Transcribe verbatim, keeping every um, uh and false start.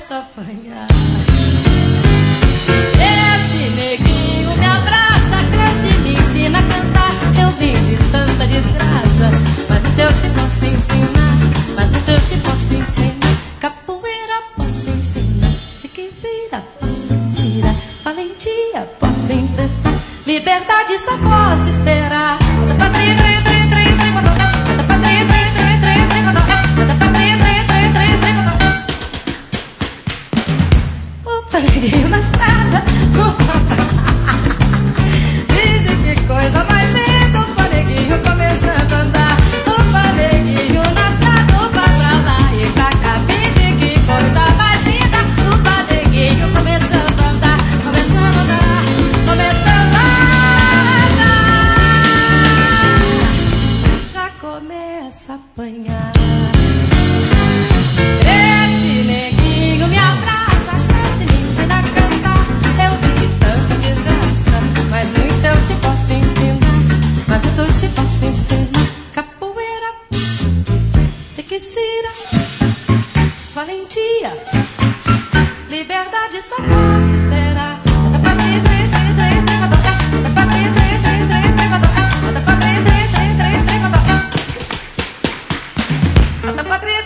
começo a apanhar. Esse neguinho me abraça, cresce, me ensina a cantar. Eu vim de tanta desgraça, mas no teu te posso ensinar. Mas no teu te posso ensinar. Capoeira posso ensinar. Se quiser posso tirar. Valentia posso emprestar. Liberdade só posso esperar. O paneguinho na estrada. Vixe, que coisa mais linda. O paneguinho começando a andar. O paneguinho na estrada. Vai pra lá e pra cá. Vixe, que coisa mais linda. O paneguinho começando a andar. Começando a andar. Começando a andar. Já começa a apanhar. Esse neguinho me abraça, cresce, me ensina a cantar. Eu vi de tanta desgraça, mas no então te posso ensinar. Mas no então te posso ensinar. Capoeira, se quisera, valentia, liberdade só posso esperar. Da pátria